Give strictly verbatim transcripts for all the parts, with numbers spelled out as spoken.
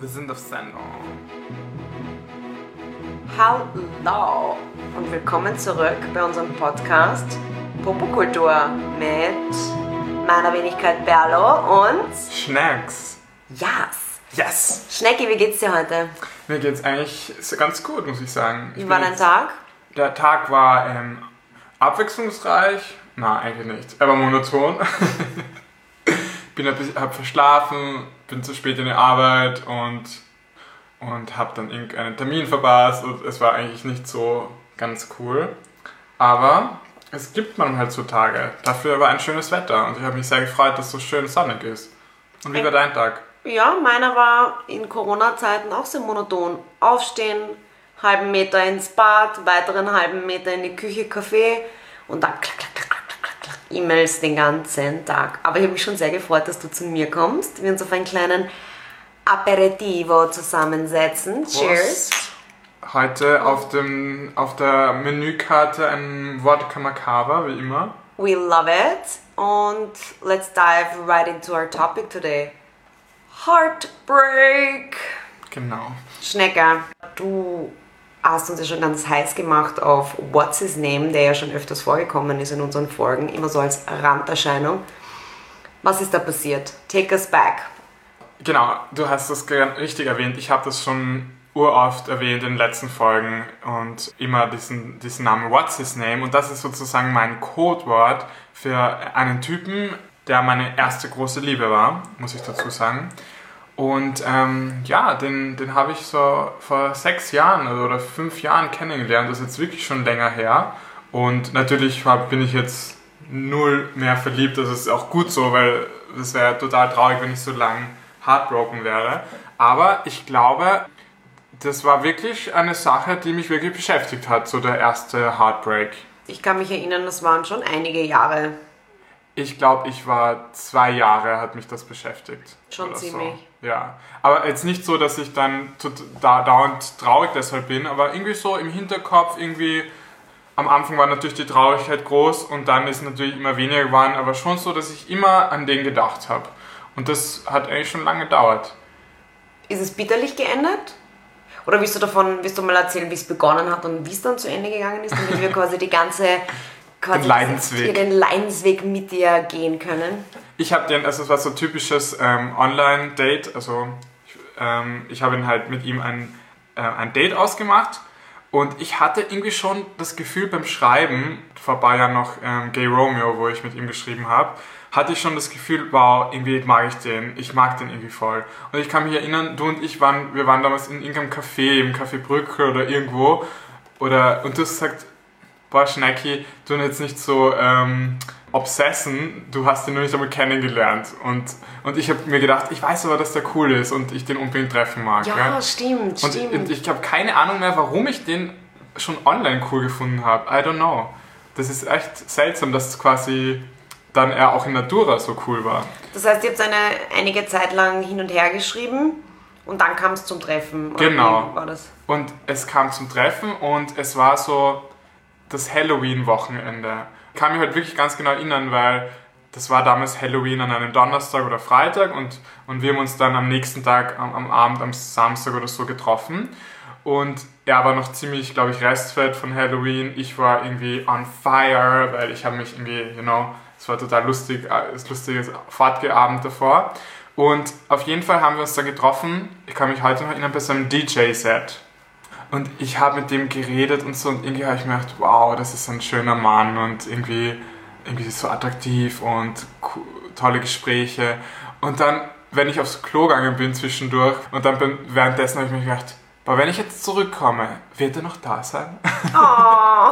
Wir sind auf Sendung. Hallo und willkommen zurück bei unserem Podcast Popokultur mit meiner Wenigkeit Berlo und Schnacks. Yes. Yes. Schnecki, wie geht's dir heute? Mir geht's eigentlich ganz gut, muss ich sagen. Ich Wie war dein Tag? Der Tag war ähm, abwechslungsreich. Na, eigentlich nicht. Er war monoton. bin ein bisschen, hab verschlafen, bin zu spät in die Arbeit und, und hab dann irgendeinen Termin verpasst und es war eigentlich nicht so ganz cool. Aber es gibt man halt so Tage. Dafür war ein schönes Wetter und ich habe mich sehr gefreut, dass es so schön sonnig ist. Und wie war dein Tag? Ja, meiner war in Corona-Zeiten auch sehr monoton. Aufstehen, halben Meter ins Bad, weiteren halben Meter in die Küche, Kaffee und dann klack, klack, klack, klack, klack, klack, E-Mails den ganzen Tag. Aber ich habe mich schon sehr gefreut, dass du zu mir kommst. Wir uns auf einen kleinen Aperitivo zusammensetzen. Cheers! Heute auf, dem, auf der Menükarte ein Wodka Macabre, wie immer. We love it. Und let's dive right into our topic today. Heartbreak. Genau. Schnecker, du hast uns ja schon ganz heiß gemacht auf What's His Name, der ja schon öfters vorgekommen ist in unseren Folgen, immer so als Randerscheinung. Was ist da passiert? Take us back. Genau, du hast das richtig erwähnt. Ich habe das schon uroft erwähnt in den letzten Folgen und immer diesen, diesen Namen What's His Name. Und das ist sozusagen mein Codewort für einen Typen, der meine erste große Liebe war, muss ich dazu sagen. Und ähm, ja, den, den habe ich so vor sechs Jahren oder fünf Jahren kennengelernt. Das ist jetzt wirklich schon länger her. Und natürlich hab, bin ich jetzt null mehr verliebt. Das ist auch gut so, weil das wäre total traurig, wenn ich so lang heartbroken wäre. Aber ich glaube, das war wirklich eine Sache, die mich wirklich beschäftigt hat, so der erste Heartbreak. Ich kann mich erinnern, das waren schon einige Jahre. Ich glaube, ich war zwei Jahre, hat mich das beschäftigt. Schon ziemlich. So. Ja, aber jetzt nicht so, dass ich dann da dauernd traurig deshalb bin, aber irgendwie so im Hinterkopf irgendwie, am Anfang war natürlich die Traurigkeit groß und dann ist natürlich immer weniger geworden, aber schon so, dass ich immer an den gedacht habe. Und das hat eigentlich schon lange gedauert. Ist es bitterlich geendet? Oder willst du davon, willst du mal erzählen, wie es begonnen hat und wie es dann zu Ende gegangen ist, damit wir quasi die ganze... Den Leidensweg. den Leidensweg mit dir gehen können? Ich habe den, also es war so ein typisches ähm, Online-Date, also ich, ähm, ich habe halt mit ihm ein, äh, ein Date ausgemacht und ich hatte irgendwie schon das Gefühl beim Schreiben, vorbei ja noch ähm, Gay Romeo, wo ich mit ihm geschrieben habe, hatte ich schon das Gefühl, wow, irgendwie mag ich den, ich mag den irgendwie voll. Und ich kann mich erinnern, du und ich waren, wir waren damals in irgendeinem Café, im Café Brücke oder irgendwo, oder, und du hast gesagt, boah, Schnecki, du jetzt nicht so ähm, obsessen, du hast ihn nur nicht einmal kennengelernt. Und, und ich habe mir gedacht, ich weiß aber, dass der cool ist und ich den unbedingt treffen mag. Ja, ja? stimmt, und, stimmt. Und ich habe keine Ahnung mehr, warum ich den schon online cool gefunden habe. I don't know. Das ist echt seltsam, dass quasi dann er auch in Natura so cool war. Das heißt, ihr habt eine einige Zeit lang hin und her geschrieben und dann kam es zum Treffen. Oder genau. Wie war das? Und es kam zum Treffen und es war so das Halloween-Wochenende. Ich kann mich halt wirklich ganz genau erinnern, weil das war damals Halloween an einem Donnerstag oder Freitag und, und wir haben uns dann am nächsten Tag, am, am Abend, am Samstag oder so getroffen. Und er war noch ziemlich, glaube ich, restfett von Halloween. Ich war irgendwie on fire, weil ich habe mich irgendwie, you know, es war total lustig, das lustige Fortgeabend davor. Und auf jeden Fall haben wir uns dann getroffen, ich kann mich heute noch erinnern, bei so einem D J-Set. Und ich habe mit dem geredet und so und irgendwie habe ich mir gedacht, wow, das ist ein schöner Mann und irgendwie, irgendwie so attraktiv und tolle Gespräche. Und dann, wenn ich aufs Klo gegangen bin zwischendurch und dann bin, währenddessen habe ich mir gedacht, aber wenn ich jetzt zurückkomme, wird er noch da sein? Oh.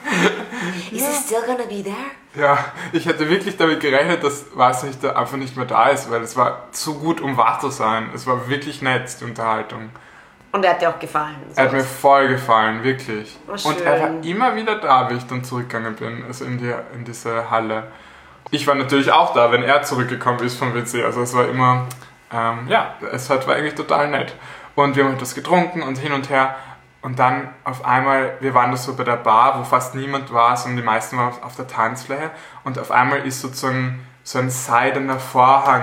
Is he still gonna be there? Ja, ich hätte wirklich damit gerechnet, dass was nicht, einfach nicht mehr da ist, weil es war zu gut, um wahr zu sein. Es war wirklich nett, die Unterhaltung. Und er hat dir auch gefallen? Er hat mir voll gefallen, wirklich. Oh, schön. Und er war immer wieder da, wie ich dann zurückgegangen bin, also in, die, in diese Halle. Ich war natürlich auch da, wenn er zurückgekommen ist vom W C. Also es war immer, ähm, ja, es war eigentlich total nett. Und wir haben etwas getrunken und hin und her. Und dann auf einmal, wir waren da so bei der Bar, wo fast niemand war, sondern die meisten waren auf der Tanzfläche. Und auf einmal ist sozusagen so ein seidener Vorhang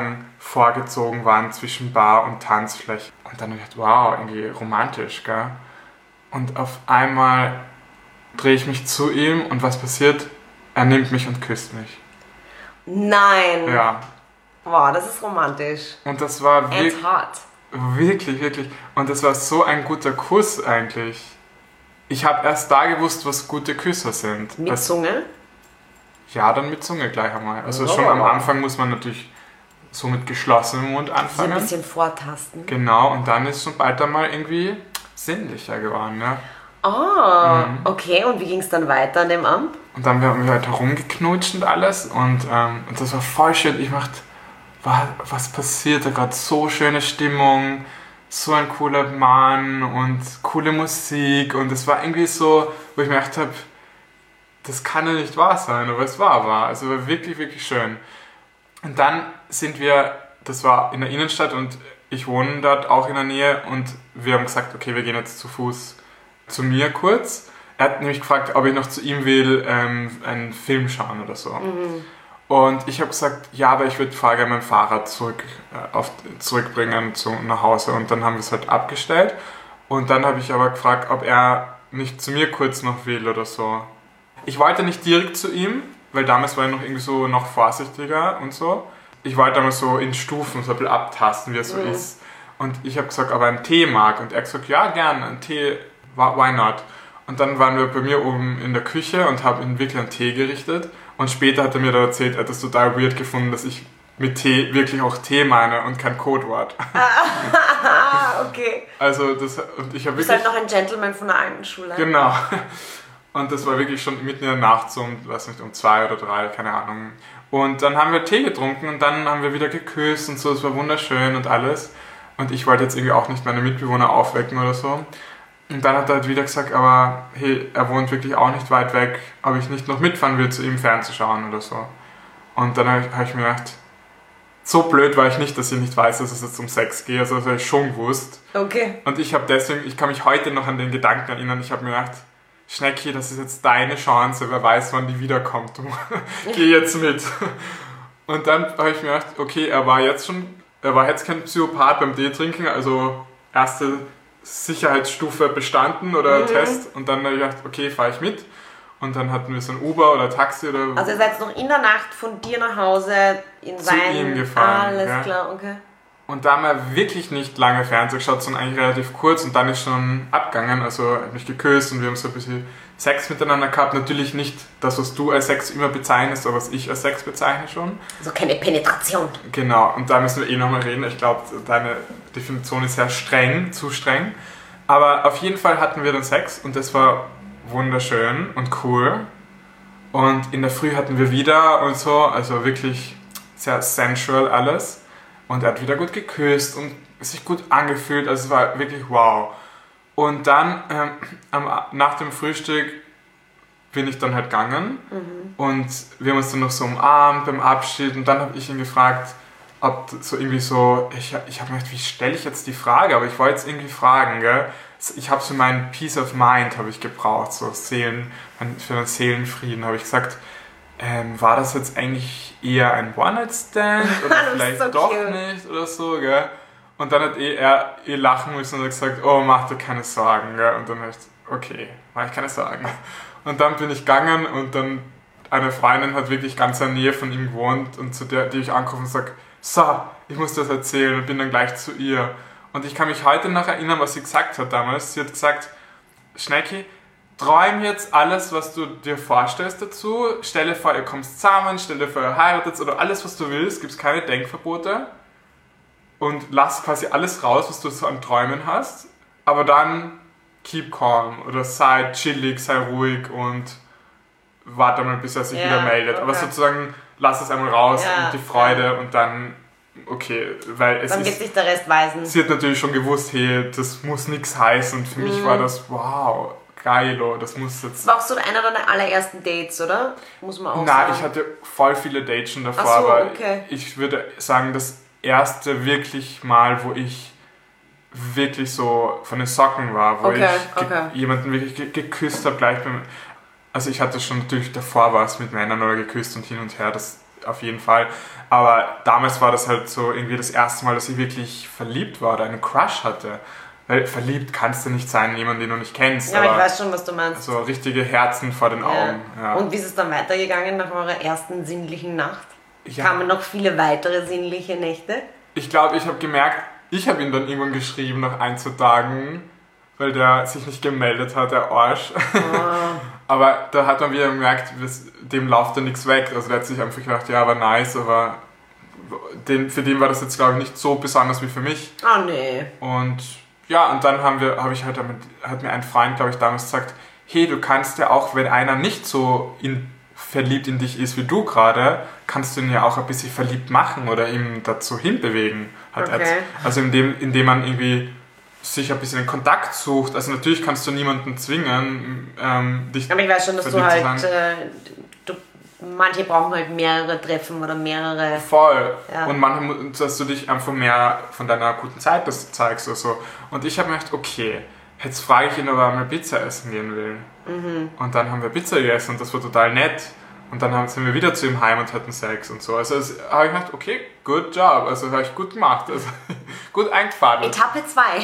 vorgezogen waren zwischen Bar und Tanzfläche. Und dann habe ich gedacht, wow, irgendwie romantisch, gell? Und auf einmal drehe ich mich zu ihm und was passiert? Er nimmt mich und küsst mich. Nein! Ja. Wow, das ist romantisch. Und das war wirklich, And hot. wirklich, wirklich. Und das war so ein guter Kuss eigentlich. Ich habe erst da gewusst, was gute Küsser sind. Mit also, Zunge? Ja, dann mit Zunge gleich einmal. Also Oh. schon am Anfang muss man natürlich so mit geschlossenem Mund So ein anfangen. bisschen vortasten. Genau, und dann ist schon bald einmal irgendwie sinnlicher geworden, ja. Oh, okay. Und wie ging es dann weiter an dem Abend? Und dann haben wir halt herumgeknutscht und alles und, ähm, und das war voll schön. Ich dachte, was, was passiert da gerade? So schöne Stimmung, so ein cooler Mann und coole Musik und es war irgendwie so, wo ich mir gedacht habe, das kann ja nicht wahr sein, aber es war wahr. Also war wirklich, wirklich schön. Und dann sind wir, das war in der Innenstadt und ich wohne dort auch in der Nähe und wir haben gesagt, okay, wir gehen jetzt zu Fuß zu mir kurz. Er hat nämlich gefragt, ob ich noch zu ihm will, ähm, einen Film schauen oder so. Mhm. Und ich habe gesagt, ja, aber ich würde voll gerne mein Fahrrad zurück, äh, auf, zurückbringen zu, nach Hause. Und dann haben wir es halt abgestellt. Und dann habe ich aber gefragt, ob er nicht zu mir kurz noch will oder so. Ich wollte nicht direkt zu ihm, weil damals war ich noch irgendwie so noch vorsichtiger und so. Ich wollte einmal so in Stufen so ein bisschen abtasten, wie er so Mhm. ist. Und ich habe gesagt, ob er einen Tee mag. Und er hat gesagt, ja, gern, einen Tee, why not? Und dann waren wir bei mir oben in der Küche und haben ihm wirklich einen Tee gerichtet. Und später hat er mir da erzählt, er hat das total weird gefunden, dass ich mit Tee wirklich auch Tee meine und kein Codewort. Ah, okay. Also das, und ich habe Du bist wirklich... halt noch ein Gentleman von der alten Schule. Genau. Und das war wirklich schon mitten in der Nacht, so um, weiß nicht, um zwei oder drei, keine Ahnung. Und dann haben wir Tee getrunken und dann haben wir wieder geküsst und so, es war wunderschön und alles. Und ich wollte jetzt irgendwie auch nicht meine Mitbewohner aufwecken oder so. Und dann hat er halt wieder gesagt, aber hey, er wohnt wirklich auch nicht weit weg, ob ich nicht noch mitfahren will, zu ihm fernzuschauen oder so. Und dann habe ich, hab ich mir gedacht, so blöd war ich nicht, dass ich nicht weiß, dass es jetzt um Sex geht, also das habe ich schon gewusst. Okay. Und ich habe deswegen, ich kann mich heute noch an den Gedanken erinnern, ich habe mir gedacht, Schnecki, das ist jetzt deine Chance, wer weiß, wann die wiederkommt. Du, geh jetzt mit. Und dann habe ich mir gedacht, okay, er war jetzt schon, er war jetzt kein Psychopath beim Tee trinken, also erste Sicherheitsstufe bestanden oder Mhm. Test. Und dann habe ich gedacht, okay, fahre ich mit. Und dann hatten wir so ein Uber oder Taxi oder... Also ihr seid noch in der Nacht von dir nach Hause in Zu sein... ihm gefahren, Alles ja. klar, okay. Und da haben wir wirklich nicht lange Fernsehen geschaut, sondern eigentlich relativ kurz und dann ist schon abgegangen. Also er hat mich geküsst und wir haben so ein bisschen Sex miteinander gehabt. Natürlich nicht das, was du als Sex immer bezeichnest, aber was ich als Sex bezeichne schon. Also keine Penetration. Genau, und da müssen wir eh nochmal reden. Ich glaube, deine Definition ist sehr streng, zu streng. Aber auf jeden Fall hatten wir dann Sex und das war wunderschön und cool. Und in der Früh hatten wir wieder und so, also wirklich sehr sensual alles. Und er hat wieder gut geküsst und sich gut angefühlt, also es war wirklich wow. Und dann, ähm, am, nach dem Frühstück bin ich dann halt gegangen Mhm. und wir haben uns dann noch so umarmt beim Abschied und dann habe ich ihn gefragt, ob so irgendwie so, ich, ich habe mir gedacht, wie stelle ich jetzt die Frage, aber ich wollte jetzt irgendwie fragen, gell? Ich habe so meinen Peace of Mind habe ich gebraucht, so Seelen, für einen Seelenfrieden habe ich gesagt, ähm, war das jetzt eigentlich eher ein One-Night-Stand oder Das ist vielleicht so doch cute. nicht oder so, gell? Und dann hat eh er eh lachen müssen und hat gesagt, oh, mach dir keine Sorgen, gell? Und dann habe ich, okay, mach ich keine Sorgen. Und dann bin ich gegangen und dann eine Freundin hat wirklich ganz in der Nähe von ihm gewohnt und zu der, die ich angerufen und sage, so, ich muss das erzählen und bin dann gleich zu ihr. Und ich kann mich heute noch erinnern, was sie gesagt hat damals. Sie hat gesagt, Schnecki, träum jetzt alles, was du dir vorstellst dazu. Stell dir vor, ihr kommt zusammen, stell dir vor, ihr heiratet oder alles, was du willst. Gibt es keine Denkverbote. Und lass quasi alles raus, was du so an Träumen hast. Aber dann keep calm oder sei chillig, sei ruhig und warte mal, bis er sich Ja, wieder meldet. Aber okay. sozusagen lass es einmal raus Ja, und die Freude und dann, okay, weil es Dann ist... wird sich der Rest weisen. Sie hat natürlich schon gewusst, hey, das muss nichts heißen. Und für mich Mhm. war das, wow, geilo, das muss jetzt... Das war auch so einer deiner allerersten Dates, oder? Muss man auch Nein, sagen. ich hatte voll viele Dates schon davor, Ach so, aber okay. ich würde sagen, das erste wirklich Mal, wo ich wirklich so von den Socken war, wo Okay, ich ge- okay. jemanden wirklich ge geküsst habe, gleich beim... Also ich hatte schon natürlich davor was mit Männern oder geküsst und hin und her, das auf jeden Fall. Aber damals war das halt so irgendwie das erste Mal, dass ich wirklich verliebt war oder einen Crush hatte. Weil verliebt kannst du nicht sein in jemanden, den du nicht kennst. Ja, aber ich weiß schon, was du meinst. So richtige Herzen vor den ja. Augen. Ja. Und wie ist es dann weitergegangen nach eurer ersten sinnlichen Nacht? Ja. Kamen noch viele weitere sinnliche Nächte? Ich glaube, ich habe gemerkt, ich habe ihn dann irgendwann geschrieben nach ein, zwei Tagen, weil der sich nicht gemeldet hat, der Arsch. Oh. Aber da hat man wieder gemerkt, dem läuft da nichts weg. Also der hat sich einfach gedacht, ja, war nice, aber den, für den war das jetzt, glaube ich, nicht so besonders wie für mich. Ah, oh, nee. Und ja, und dann haben wir, habe ich halt damit, hat mir ein Freund, glaube ich, damals gesagt, hey, du kannst ja auch, wenn einer nicht so in, verliebt in dich ist wie du gerade, kannst du ihn ja auch ein bisschen verliebt machen oder ihm dazu hinbewegen. Hat okay. er, also indem, indem man irgendwie sich ein bisschen in Kontakt sucht. Also natürlich kannst du niemanden zwingen, ähm, dich aber ich weiß schon, dass du halt, äh, du, manche brauchen halt mehrere Treffen oder mehrere... Voll. Ja. Und manchmal, dass du dich einfach mehr von deiner guten Zeit das zeigst oder so. Und ich habe mir gedacht, okay, jetzt frage ich ihn, ob er mal Pizza essen gehen will. Mhm. Und dann haben wir Pizza gegessen und das war total nett. Und dann haben, sind wir wieder zu ihm heim und hatten Sex und so. Also habe ich gedacht, okay, good job. Also habe ich gut gemacht. Also gut eingefadelt. Etappe zwei.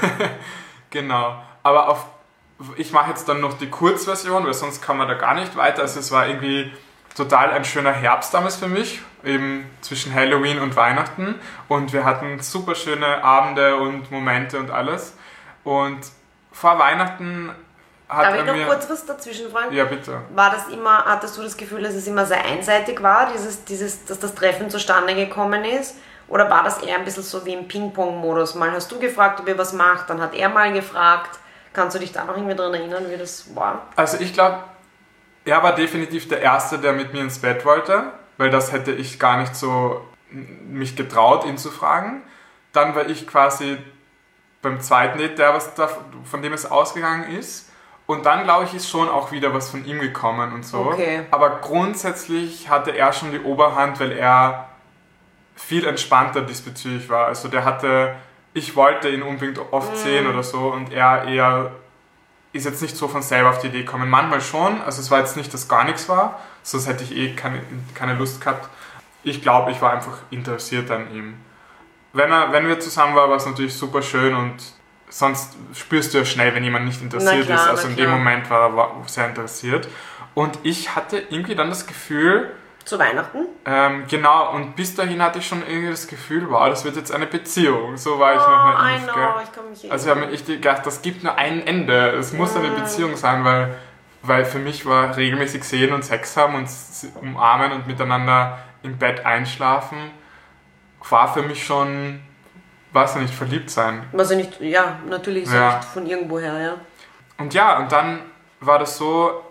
Genau. Aber auf, ich mache jetzt dann noch die Kurzversion, weil sonst kann man da gar nicht weiter. Also es war irgendwie total ein schöner Herbst damals für mich. Eben zwischen Halloween und Weihnachten. Und wir hatten super schöne Abende und Momente und alles. Und vor Weihnachten... Hat Darf ich noch mir, kurz was dazwischen fragen? Ja, bitte. War das immer, hattest du das Gefühl, dass es immer sehr einseitig war, dieses, dieses, dass das Treffen zustande gekommen ist? Oder war das eher ein bisschen so wie im Ping-Pong-Modus? Mal hast du gefragt, ob ihr was macht, dann hat er mal gefragt. Kannst du dich da noch irgendwie daran erinnern, wie das war? Also ich glaube, er war definitiv der Erste, der mit mir ins Bett wollte, weil das hätte ich gar nicht so mich getraut, ihn zu fragen. Dann war ich quasi beim zweiten Date, der was da, von dem es ausgegangen ist. Und dann, glaube ich, ist schon auch wieder was von ihm gekommen und so. Okay. Aber grundsätzlich hatte er schon die Oberhand, weil er viel entspannter diesbezüglich war. Also der hatte, ich wollte ihn unbedingt oft mm. sehen oder so und er eher ist jetzt nicht so von selber auf die Idee gekommen. Manchmal schon, also es war jetzt nicht, dass gar nichts war, sonst hätte ich eh keine, keine Lust gehabt. Ich glaube, ich war einfach interessiert an ihm. Wenn, er, wenn wir zusammen waren, war es natürlich super schön und sonst spürst du ja schnell, wenn jemand nicht interessiert klar, ist. Also in dem Moment war er war sehr interessiert. Und ich hatte irgendwie dann das Gefühl... Zu Weihnachten? Ähm, genau, und bis dahin hatte ich schon irgendwie das Gefühl, wow, das wird jetzt eine Beziehung. So war ich oh, noch naiv, I know, gell? Ich kann mich also ich habe mir echt gedacht, das gibt nur ein Ende. Es muss mm. eine Beziehung sein, weil, weil für mich war regelmäßig sehen und Sex haben und umarmen und miteinander im Bett einschlafen, war für mich schon... weiß ja nicht, verliebt sein. Was ja nicht, ja, natürlich ist ja nicht von irgendwoher, ja. Und ja, und dann war das so,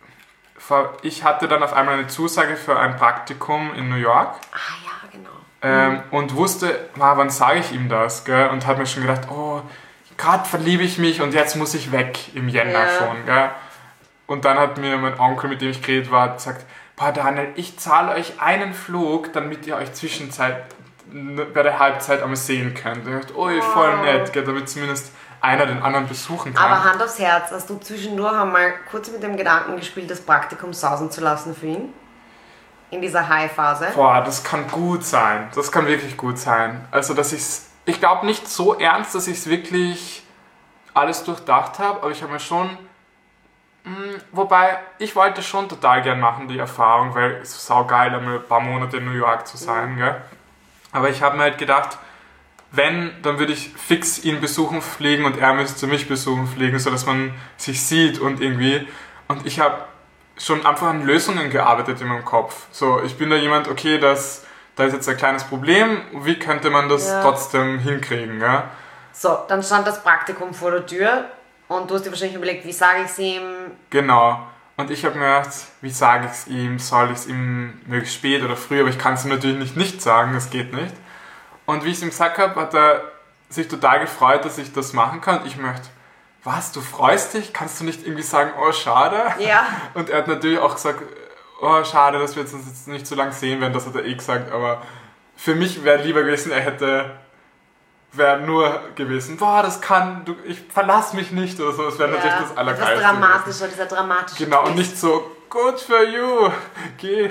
ich hatte dann auf einmal eine Zusage für ein Praktikum in New York. Ah ja, genau. Ähm, mhm. Und wusste, ah, wann sage ich ihm das, gell? Und habe mir schon gedacht, oh, gerade verliebe ich mich und jetzt muss ich weg im Jänner ja. schon, gell? Und dann hat mir mein Onkel, mit dem ich geredet war, gesagt, boah Daniel, ich zahle euch einen Flug, damit ihr euch Zwischenzeit bei der Halbzeit einmal sehen könnt. Ich dachte, oh, voll nett, gell, damit zumindest einer den anderen besuchen kann. Aber Hand aufs Herz, hast du zwischendurch einmal kurz mit dem Gedanken gespielt, das Praktikum sausen zu lassen für ihn? In dieser High-Phase? Boah, das kann gut sein. Das kann wirklich gut sein. Also, dass ich's, ich glaube nicht so ernst, dass ich es wirklich alles durchdacht habe, aber ich habe mir schon, mh, wobei, ich wollte schon total gern machen, die Erfahrung, weil es ist saugeil, einmal ein paar Monate in New York zu sein, mhm. gell? Aber ich habe mir halt gedacht, wenn, dann würde ich fix ihn besuchen fliegen und er müsste mich besuchen fliegen, sodass man sich sieht und irgendwie. Und ich habe schon einfach an Lösungen gearbeitet in meinem Kopf. So, ich bin da jemand, okay, das, da ist jetzt ein kleines Problem, wie könnte man das ja. trotzdem hinkriegen? Ja? So, dann stand das Praktikum vor der Tür und du hast dir wahrscheinlich überlegt, wie sage ich es ihm? Genau. Und ich habe mir gedacht, wie sage ich es ihm? Soll ich es ihm möglichst spät oder früh? Aber ich kann es ihm natürlich nicht nicht sagen, das geht nicht. Und wie ich es ihm gesagt habe, hat er sich total gefreut, dass ich das machen kann. Und ich möchte, was, du freust dich? Kannst du nicht irgendwie sagen, oh, schade? Ja. Und er hat natürlich auch gesagt, oh, schade, dass wir uns jetzt nicht so lange sehen werden. Das hat er eh gesagt. Aber für mich wäre lieber gewesen, er hätte... wäre nur gewesen, boah, das kann, du, ich verlass mich nicht oder so, das wäre ja, natürlich das Allergeilste. Das dramatische, dieser dramatische Genau, Twist. Und nicht so, good for you, geh,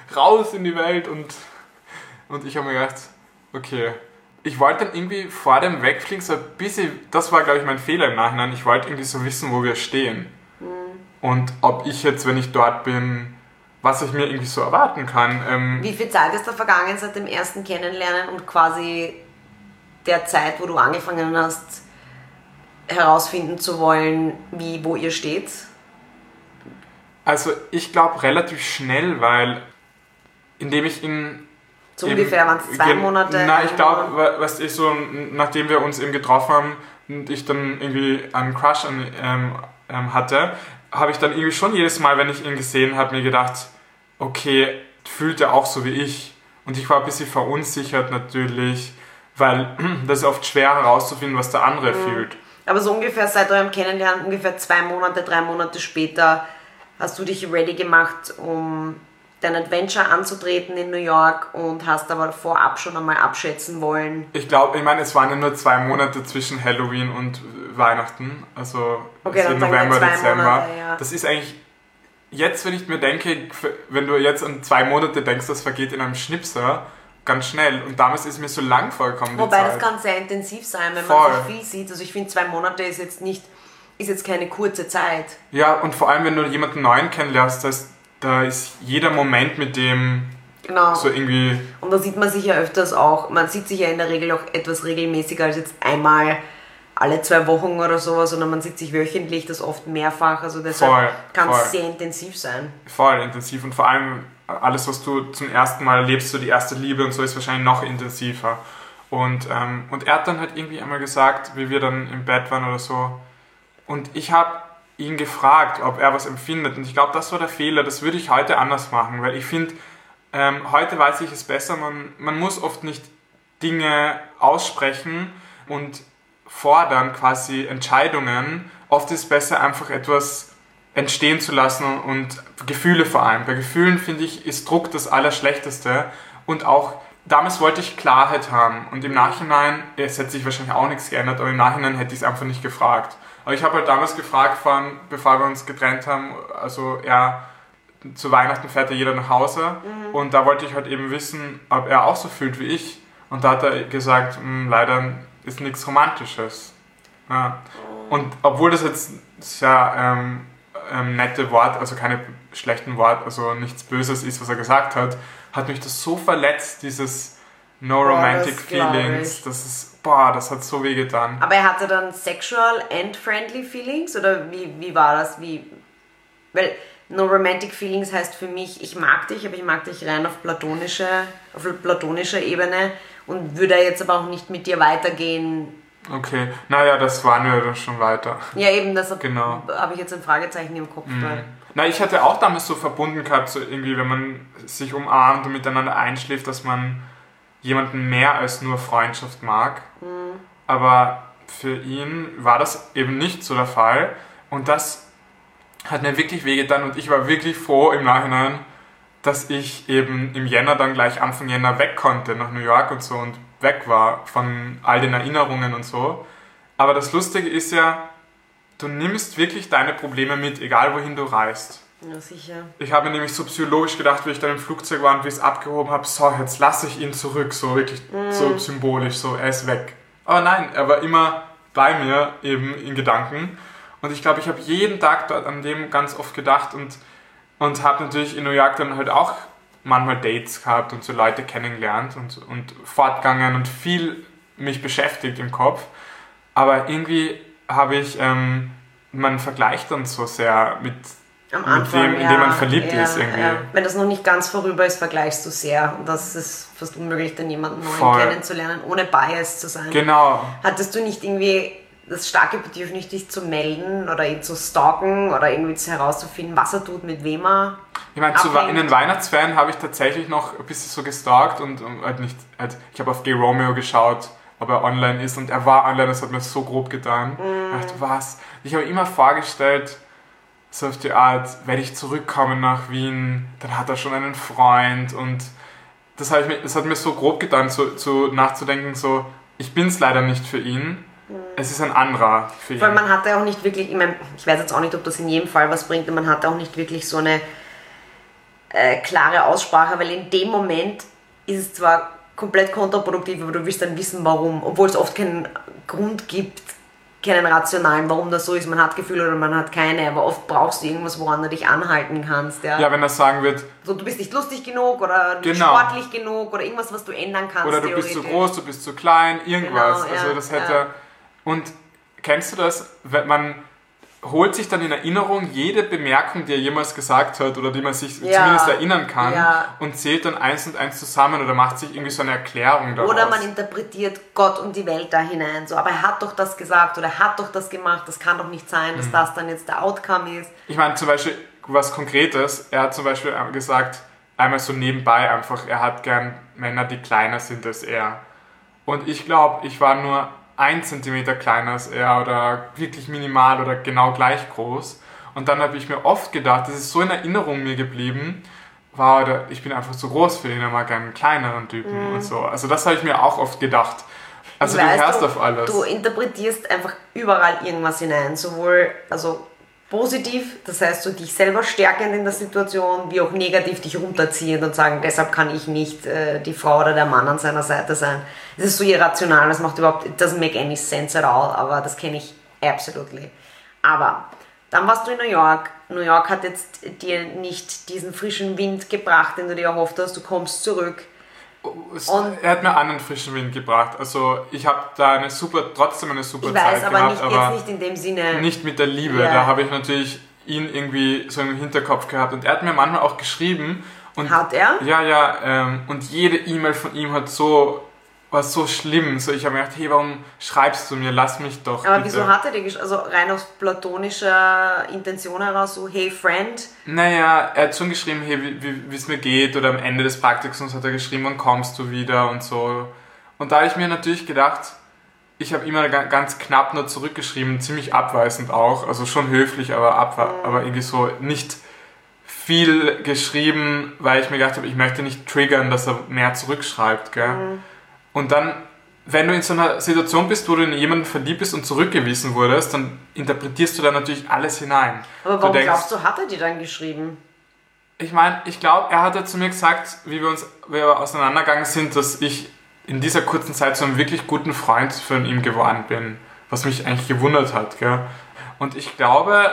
raus in die Welt und, und ich habe mir gedacht, okay, ich wollte dann irgendwie vor dem Wegfliegen so ein bisschen, das war glaube ich mein Fehler im Nachhinein, ich wollte irgendwie so wissen, wo wir stehen mhm. und ob ich jetzt, wenn ich dort bin, was ich mir irgendwie so erwarten kann. Ähm, Wie viel Zeit ist da vergangen seit dem ersten Kennenlernen und quasi der Zeit, wo du angefangen hast, herausfinden zu wollen, wie, wo ihr steht? Also ich glaube relativ schnell, weil indem ich ihn... So eben, ungefähr waren es zwei Monate? Nein, ich glaube, weißt du, so, nachdem wir uns eben getroffen haben und ich dann irgendwie einen Crush an, ähm, ähm, hatte, habe ich dann irgendwie schon jedes Mal, wenn ich ihn gesehen habe, mir gedacht, okay, fühlt er auch so wie ich? Und ich war ein bisschen verunsichert natürlich, weil das ist oft schwer herauszufinden, was der andere mhm. fühlt. Aber so ungefähr seit eurem Kennenlernen, ungefähr zwei Monate, drei Monate später, hast du dich ready gemacht, um dein Adventure anzutreten in New York und hast aber vorab schon einmal abschätzen wollen? Ich glaube, ich meine, es waren ja nur zwei Monate zwischen Halloween und Weihnachten, also okay, dann November, zwei Dezember. Monate, ja. Das ist eigentlich, jetzt wenn ich mir denke, wenn du jetzt an zwei Monate denkst, das vergeht in einem Schnipser, ganz schnell. Und damals ist mir so lang vorgekommen. Wobei die das Zeit. kann sehr intensiv sein, wenn Voll. man sich viel sieht. Also ich finde, zwei Monate ist jetzt nicht, ist jetzt keine kurze Zeit. Ja, und vor allem, wenn du jemanden Neuen kennenlernst, das, da ist jeder Moment mit dem genau. so irgendwie... Und da sieht man sich ja öfters auch, man sieht sich ja in der Regel auch etwas regelmäßiger als jetzt einmal alle zwei Wochen oder sowas, sondern man sieht sich wöchentlich, das oft mehrfach. Also deshalb kann es sehr intensiv sein. Voll intensiv und vor allem alles, was du zum ersten Mal erlebst, so die erste Liebe und so, ist wahrscheinlich noch intensiver. Und, ähm, und er hat dann halt irgendwie einmal gesagt, wie wir dann im Bett waren oder so, und ich habe ihn gefragt, ob er was empfindet, und ich glaube, das war der Fehler, das würde ich heute anders machen, weil ich finde, ähm, heute weiß ich es besser, man, man muss oft nicht Dinge aussprechen und fordern quasi Entscheidungen, oft ist es besser, einfach etwas entstehen zu lassen und Gefühle vor allem. Bei Gefühlen, finde ich, ist Druck das Allerschlechteste und auch, damals wollte ich Klarheit haben und im Nachhinein, es hätte sich wahrscheinlich auch nichts geändert, aber im Nachhinein hätte ich es einfach nicht gefragt. Aber ich habe halt damals gefragt, von, bevor wir uns getrennt haben, also er, zu Weihnachten fährt ja jeder nach Hause mhm. und da wollte ich halt eben wissen, ob er auch so fühlt wie ich, und da hat er gesagt, leider ist nichts Romantisches. Ja. Und obwohl das jetzt sehr ähm, ähm, nette Wort, also keine schlechten Wort, also nichts Böses ist, was er gesagt hat, hat mich das so verletzt, dieses No boah, Romantic das Feelings. Das ist, boah, das hat so weh getan. Aber er hatte dann Sexual and Friendly Feelings, oder wie, wie war das? Wie, weil No Romantic Feelings heißt für mich, ich mag dich, aber ich mag dich rein auf platonische, auf platonischer Ebene und würde jetzt aber auch nicht mit dir weitergehen. Okay, naja, das waren wir dann schon weiter. Ja, eben, deshalb genau. habe ich jetzt ein Fragezeichen im Kopf. Mhm. Weil na, ich hatte auch damals so verbunden gehabt, so irgendwie, wenn man sich umarmt und miteinander einschläft, dass man jemanden mehr als nur Freundschaft mag. Mhm. Aber für ihn war das eben nicht so der Fall. Und das hat mir wirklich wehgetan und ich war wirklich froh im Nachhinein, dass ich eben im Jänner dann gleich Anfang Jänner weg konnte nach New York und so und weg war von all den Erinnerungen und so. Aber das Lustige ist ja, du nimmst wirklich deine Probleme mit, egal wohin du reist. Ja, sicher. Ich habe mir nämlich so psychologisch gedacht, wie ich dann im Flugzeug war und wie ich es abgehoben habe, so, jetzt lasse ich ihn zurück, so wirklich mm. so symbolisch, so, er ist weg. Aber nein, er war immer bei mir, eben in Gedanken. Und ich glaube, ich habe jeden Tag dort an dem ganz oft gedacht und, und habe natürlich in New York dann halt auch manchmal Dates gehabt und so Leute kennengelernt und, und fortgegangen und viel mich beschäftigt im Kopf. Aber irgendwie habe ich, ähm, man vergleicht dann so sehr mit, Am Anfang, mit dem, in ja, dem man verliebt ja, ist. Irgendwie. Ja. Wenn das noch nicht ganz vorüber ist, vergleichst du sehr. Und das ist fast unmöglich, dann jemanden neuen Voll. kennenzulernen, ohne Bias zu sein. Genau. Hattest du nicht irgendwie das starke Bedürfnis, dich zu melden oder ihn zu stalken oder irgendwie herauszufinden, was er tut, mit wem er Ich meine, zu, in den Weihnachtsferien habe ich tatsächlich noch ein bisschen so gestalkt und, und halt nicht, halt, ich habe auf Gay Romeo geschaut, ob er online ist, und er war online, das hat mir so grob getan. Mm. Ich dachte, was? Ich habe immer vorgestellt, so auf die Art, werde ich zurückkommen nach Wien, dann hat er schon einen Freund, und das, habe ich mir, das hat mir so grob getan, so, so nachzudenken, so, ich bin es leider nicht für ihn. Es ist ein anderer für ihn. Weil man hatte auch nicht wirklich, ich meine, ich weiß jetzt auch nicht, ob das in jedem Fall was bringt, aber man hatte auch nicht wirklich so eine äh, klare Aussprache, weil in dem Moment ist es zwar komplett kontraproduktiv, aber du willst dann wissen, warum, obwohl es oft keinen Grund gibt, keinen rationalen, warum das so ist. Man hat Gefühle oder man hat keine, aber oft brauchst du irgendwas, woran du dich anhalten kannst. Ja, ja wenn er sagen wird... So, du bist nicht lustig genug oder nicht genau. sportlich genug oder irgendwas, was du ändern kannst. Oder du bist zu groß, du bist zu klein, irgendwas. Genau, ja, also das hätte... Ja. Und kennst du das, wenn man holt sich dann in Erinnerung jede Bemerkung, die er jemals gesagt hat oder die man sich ja. zumindest erinnern kann ja. und zählt dann eins und eins zusammen oder macht sich irgendwie so eine Erklärung daraus. Oder man interpretiert Gott und die Welt da hinein. So, aber er hat doch das gesagt oder er hat doch das gemacht. Das kann doch nicht sein, dass mhm. das dann jetzt der Outcome ist. Ich meine zum Beispiel was Konkretes. Er hat zum Beispiel gesagt, einmal so nebenbei einfach, er hat gern Männer, die kleiner sind als er. Und ich glaube, ich war nur ein Zentimeter kleiner als er oder wirklich minimal oder genau gleich groß. Und dann habe ich mir oft gedacht, das ist so in Erinnerung mir geblieben, war, oder ich bin einfach zu groß für den, er mag einen kleineren Typen mm. und so. Also das habe ich mir auch oft gedacht. Also du hörst auf alles. Du interpretierst einfach überall irgendwas hinein, sowohl also positiv, das heißt du dich selber stärkend in der Situation, wie auch negativ dich runterziehend und sagen, deshalb kann ich nicht äh, die Frau oder der Mann an seiner Seite sein. Das ist so irrational, das macht überhaupt, it doesn't make any sense at all, aber das kenne ich absolutely. Aber dann warst du in New York. New York hat jetzt dir nicht diesen frischen Wind gebracht, den du dir erhofft hast, du kommst zurück. Und er hat mir einen frischen Wind gebracht. Also ich habe da eine super, trotzdem eine super ich Zeit weiß, aber gehabt, nicht, aber jetzt nicht in dem Sinne. Nicht mit der Liebe. Ja. Da habe ich natürlich ihn irgendwie so im Hinterkopf gehabt und er hat mir manchmal auch geschrieben. Und hat er? Ja, ja. Ähm, und jede E-Mail von ihm hat so war so schlimm. So, ich habe mir gedacht, hey, warum schreibst du mir? Lass mich doch. Aber bitte. wieso hat er dir geschrieben? Also rein aus platonischer Intention heraus, so, hey Friend? Naja, er hat schon geschrieben, hey, wie es mir geht. Oder am Ende des Praktikums hat er geschrieben, wann kommst du wieder und so. Und da habe ich mir natürlich gedacht, ich habe immer ganz knapp nur zurückgeschrieben, ziemlich abweisend auch. Also schon höflich, aber, abwe- mhm. aber irgendwie so nicht viel geschrieben, weil ich mir gedacht habe, ich möchte nicht triggern, dass er mehr zurückschreibt. Gell? Mhm. Und dann, wenn du in so einer Situation bist, wo du in jemanden verliebt bist und zurückgewiesen wurdest, dann interpretierst du da natürlich alles hinein. Aber warum du denkst, glaubst du, hat er dir dann geschrieben? Ich meine, ich glaube, er hat ja zu mir gesagt, wie wir uns wie wir auseinandergegangen sind, dass ich in dieser kurzen Zeit zu einem wirklich guten Freund von ihm geworden bin. Was mich eigentlich gewundert hat. Gell? Und ich glaube,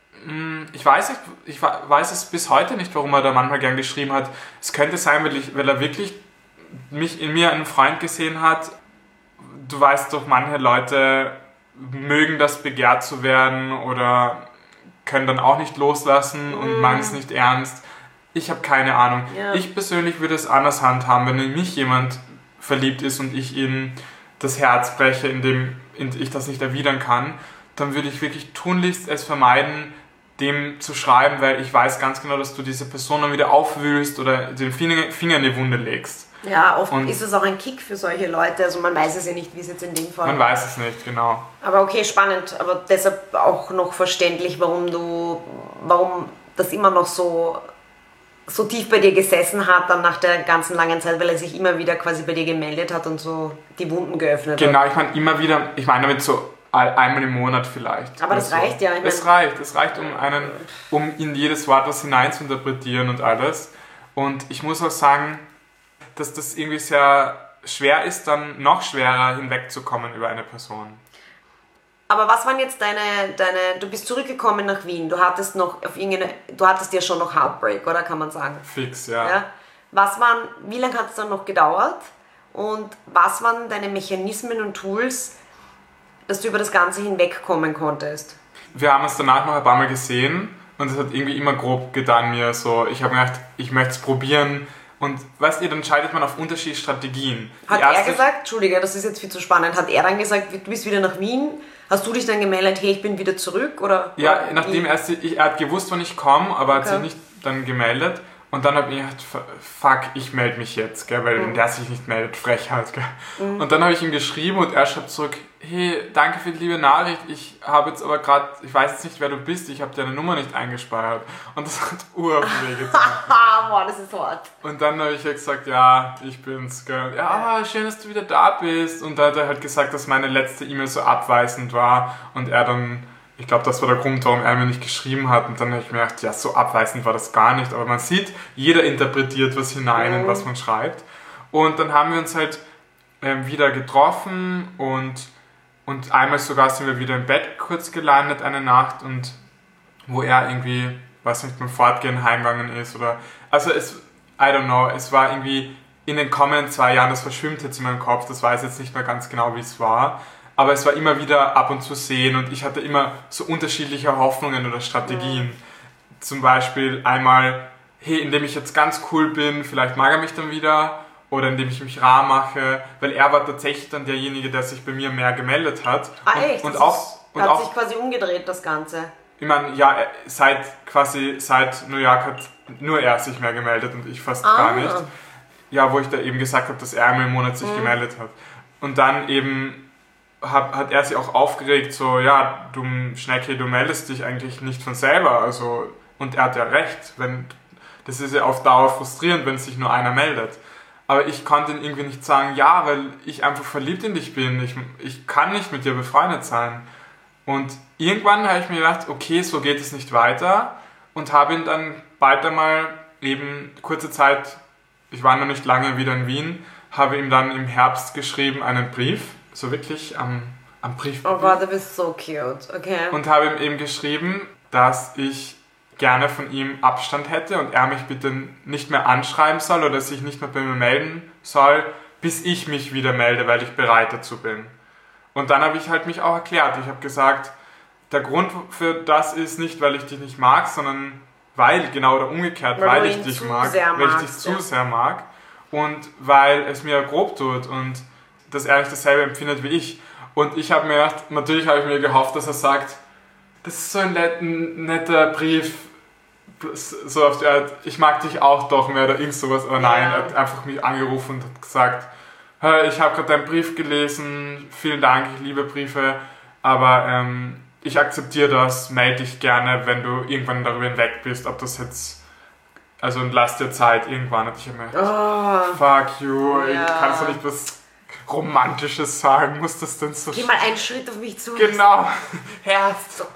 ich weiß, nicht, ich weiß es bis heute nicht, warum er da manchmal gern geschrieben hat. Es könnte sein, weil, ich, weil er wirklich mich in mir einen Freund gesehen hat. Du weißt doch, manche Leute mögen das, begehrt zu werden oder können dann auch nicht loslassen und mm. meinen es nicht ernst. Ich habe keine Ahnung. Yeah. Ich persönlich würde es anders handhaben, wenn in mich jemand verliebt ist und ich ihm das Herz breche, indem ich das nicht erwidern kann, dann würde ich wirklich tunlichst es vermeiden, dem zu schreiben, weil ich weiß ganz genau, dass du diese Person dann wieder aufwühlst oder den Finger in die Wunde legst. Ja, oft und ist es auch ein Kick für solche Leute, also man weiß es ja nicht, wie es jetzt in dem Fall Man weiß es nicht, genau. Aber okay, spannend, aber deshalb auch noch verständlich, warum du, warum das immer noch so, so tief bei dir gesessen hat, dann nach der ganzen langen Zeit, weil er sich immer wieder quasi bei dir gemeldet hat und so die Wunden geöffnet genau, hat. Genau, ich meine immer wieder, ich meine damit so einmal im Monat vielleicht. Aber das reicht ja. Ich es reicht, es reicht, um, einen, um in jedes Wort was hinein zu interpretieren und alles. Und ich muss auch sagen, dass das irgendwie sehr schwer ist, dann noch schwerer hinwegzukommen über eine Person. Aber was waren jetzt deine, deine, du bist zurückgekommen nach Wien, du hattest noch auf irgendeine, du hattest ja schon noch Heartbreak, oder kann man sagen? Fix, ja. ja? Was waren, wie lange hat es dann noch gedauert und was waren deine Mechanismen und Tools, dass du über das Ganze hinwegkommen konntest? Wir haben uns danach noch ein paar Mal gesehen und es hat irgendwie immer grob getan mir so, ich habe mir gedacht, ich möchte es probieren. Und weißt ihr, dann scheidet man auf unterschiedliche Strategien. Hat er gesagt, Entschuldige, das ist jetzt viel zu spannend, hat er dann gesagt, du bist wieder nach Wien? Hast du dich dann gemeldet, hey, ich bin wieder zurück? Oder, ja, oder nachdem er, er hat gewusst, wann ich komme, aber okay. hat sich nicht dann gemeldet. Und dann habe ich gedacht, fuck, ich melde mich jetzt, gell, weil mhm. der sich nicht meldet, Frechheit. Gell. Mhm. Und dann habe ich ihm geschrieben und er schreibt zurück, hey, danke für die liebe Nachricht, ich habe jetzt aber gerade, ich weiß jetzt nicht, wer du bist, ich habe deine Nummer nicht eingespeichert. Und das hat urweh getan. Boah, das ist hart. Und dann habe ich halt gesagt, ja, ich bin's, gell. Ja, schön, dass du wieder da bist. Und da hat er halt gesagt, dass meine letzte E-Mail so abweisend war und er dann ich glaube, das war der Grund, warum er mir nicht geschrieben hat. Und dann habe ich mir gedacht, ja, so abweisend war das gar nicht. Aber man sieht, jeder interpretiert was hinein, in was man schreibt. Und dann haben wir uns halt ähm, wieder getroffen und, und einmal sogar sind wir wieder im Bett kurz gelandet, eine Nacht, und wo er irgendwie, weiß nicht, beim Fortgehen heimgegangen ist. Oder, also es, I don't know, es war irgendwie in den kommenden zwei Jahren, das verschwimmt jetzt in meinem Kopf, das weiß jetzt nicht mehr ganz genau, wie es war. Aber es war immer wieder ab und zu sehen und ich hatte immer so unterschiedliche Hoffnungen oder Strategien. Ja. Zum Beispiel einmal, hey, indem ich jetzt ganz cool bin, vielleicht mag er mich dann wieder, oder indem ich mich rar mache, weil er war tatsächlich dann derjenige, der sich bei mir mehr gemeldet hat. Ah und, echt? Und das auch, ist, und hat auch, sich quasi umgedreht, das Ganze. Ich meine, ja, seit quasi seit New York hat nur er sich mehr gemeldet und ich fast ah. gar nicht. Ja, wo ich da eben gesagt habe, dass er einmal im Monat sich mhm. gemeldet hat. Und dann eben hat, hat er sich auch aufgeregt, so, ja, du Schnecke, du meldest dich eigentlich nicht von selber. Also, und er hat ja recht, wenn, das ist ja auf Dauer frustrierend, wenn sich nur einer meldet. Aber ich konnte ihm irgendwie nicht sagen, ja, weil ich einfach verliebt in dich bin. Ich, ich kann nicht mit dir befreundet sein. Und irgendwann habe ich mir gedacht, okay, so geht es nicht weiter. Und habe ihn dann bald einmal eben kurze Zeit, ich war noch nicht lange wieder in Wien, habe ihm dann im Herbst geschrieben einen Brief, so wirklich am, am Brief. Oh Gott, du bist so cute, okay. Und habe ihm eben geschrieben, dass ich gerne von ihm Abstand hätte und er mich bitte nicht mehr anschreiben soll oder sich nicht mehr bei mir melden soll, bis ich mich wieder melde, weil ich bereit dazu bin. Und dann habe ich halt mich auch erklärt. Ich habe gesagt, der Grund für das ist nicht, weil ich dich nicht mag, sondern weil, genau oder umgekehrt, weil, weil ich dich mag, weil ich dich zu sehr mag und weil es mir grob tut und dass er nicht dasselbe empfindet wie ich. Und ich habe mir gedacht, natürlich habe ich mir gehofft, dass er sagt, das ist so ein netter Brief, so auf die Art, ich mag dich auch doch mehr oder irgend sowas. Aber nein, ja. Er hat einfach mich angerufen und hat gesagt, hey, ich habe gerade deinen Brief gelesen, vielen Dank, ich liebe Briefe, aber ähm, ich akzeptiere das, melde dich gerne, wenn du irgendwann darüber hinweg bist, ob das jetzt, also und lass dir Zeit irgendwann. Und ich habe mir gedacht, oh, fuck you, ja. Ich kann so nicht was Romantisches sagen, muss das denn so... Geh mal einen Schritt auf mich zu. Genau, Herz. So.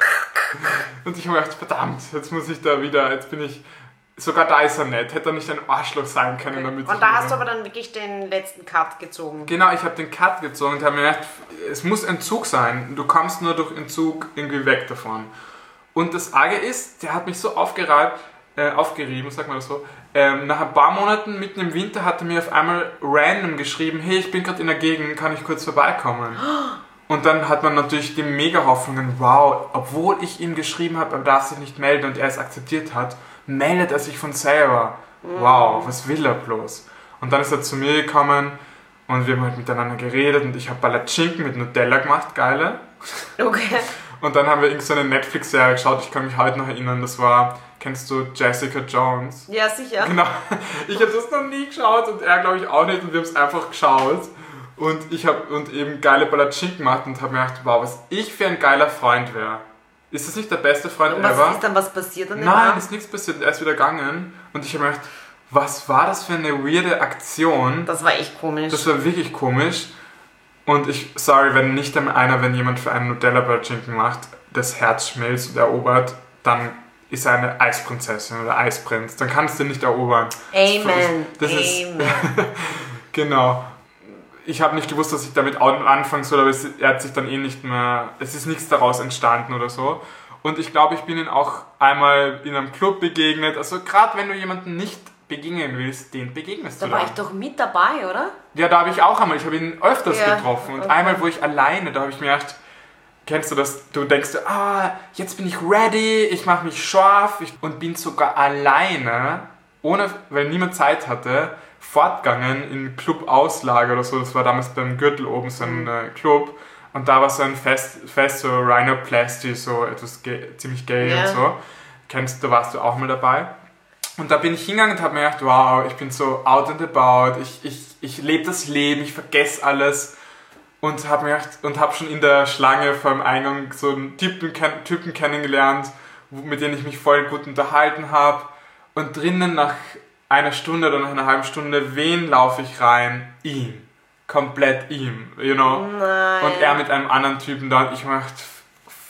Und ich habe mir gedacht, verdammt, jetzt muss ich da wieder, jetzt bin ich... Sogar da ist er nett, hätte er nicht ein Arschloch sein können. Okay. Damit und da hast du aber dann wirklich den letzten Cut gezogen. Genau, ich habe den Cut gezogen und habe mir gedacht, es muss Entzug sein. Du kommst nur durch Entzug irgendwie weg davon. Und das Arge ist, der hat mich so aufgereibt, äh, aufgerieben, sag mal das so. Ähm, nach ein paar Monaten, mitten im Winter, hat er mir auf einmal random geschrieben, hey, ich bin gerade in der Gegend, kann ich kurz vorbeikommen? Und dann hat man natürlich die Mega-Hoffnungen, wow, obwohl ich ihm geschrieben habe, er darf sich nicht melden und er es akzeptiert hat, meldet er sich von selber. Wow, was will er bloß? Und dann ist er zu mir gekommen und wir haben halt miteinander geredet und ich habe Palatschinken mit Nutella gemacht, geile. Okay. Und dann haben wir irgend so eine Netflix-Serie geschaut, ich kann mich heute noch erinnern, das war, kennst du Jessica Jones? Ja, sicher. Genau. Ich habe das noch nie geschaut und er glaube ich auch nicht und wir haben es einfach geschaut. Und ich habe und eben geile Palatschinken gemacht und habe mir gedacht, wow, was ich für ein geiler Freund wäre. Ist das nicht der beste Freund und was ever? Ist dann was passiert an dem Nein, Abend? ist nichts passiert. Er ist wieder gegangen und ich habe mir gedacht, was war das für eine weirde Aktion? Das war echt komisch. Das war wirklich komisch. Und ich, sorry, wenn nicht einer, wenn jemand für einen Nutella-Palatschinken macht, das Herz schmilzt und erobert, dann ist er eine Eisprinzessin oder Eisprinz. Dann kannst du nicht erobern. Amen. Das ist, das Amen. Ist genau. Ich habe nicht gewusst, dass ich damit anfangen soll, aber es, er hat sich dann eh nicht mehr, es ist nichts daraus entstanden oder so. Und ich glaube, ich bin ihm auch einmal in einem Club begegnet. Also gerade wenn du jemanden nicht begegnen willst, den begegnest da du dann. dann. Da war ich doch mit dabei, oder? Ja, da habe ich auch einmal, ich habe ihn öfters ja, getroffen. Und okay. einmal, wo ich alleine, da habe ich mir gedacht, kennst du das, du denkst, ah, jetzt bin ich ready, ich mache mich scharf ich, und bin sogar alleine, ohne, weil niemand Zeit hatte, fortgegangen in Club-Auslage oder so. Das war damals beim Gürtel oben so ein äh, Club. Und da war so ein Fest, Fest so Rhinoplasty, so etwas gay, ziemlich gay yeah. und so. Kennst du, warst du auch mal dabei. Und da bin ich hingegangen und habe mir gedacht, wow, ich bin so out and about, ich, ich, ich lebe das Leben, ich vergesse alles. Und habe mir gedacht, und habe schon in der Schlange vor dem Eingang so einen Typen, Typen kennengelernt, mit dem ich mich voll gut unterhalten habe. Und drinnen nach einer Stunde oder nach einer halben Stunde, wen laufe ich rein? Ihm. Komplett ihm, you know. Nein. Und er mit einem anderen Typen da und ich mir gedacht,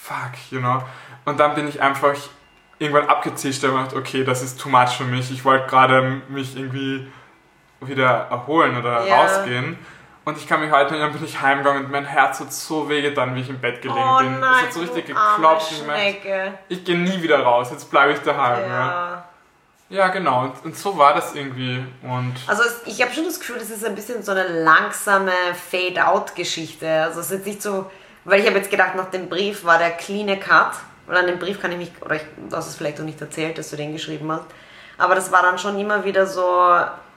fuck, you know. Und dann bin ich einfach irgendwann abgezischt und gedacht, okay, das ist too much für mich. Ich wollte gerade mich irgendwie wieder erholen oder ja. rausgehen. Und ich kann mich heute, dann bin ich heimgegangen und mein Herz hat so wehgetan, wie ich im Bett gelegen oh bin. Nein, Es hat so richtig geklopft. Und ich, mein, ich gehe nie wieder raus, jetzt bleibe ich daheim. Ja, ja. ja genau. Und, und so war das irgendwie. Und also ich habe schon das Gefühl, das ist ein bisschen so eine langsame Fade-out-Geschichte. Also es ist jetzt nicht so, weil ich habe jetzt gedacht, nach dem Brief war der clean Cut. Weil an dem Brief kann ich mich, oder ich, du hast es vielleicht auch nicht erzählt, dass du den geschrieben hast. Aber das war dann schon immer wieder so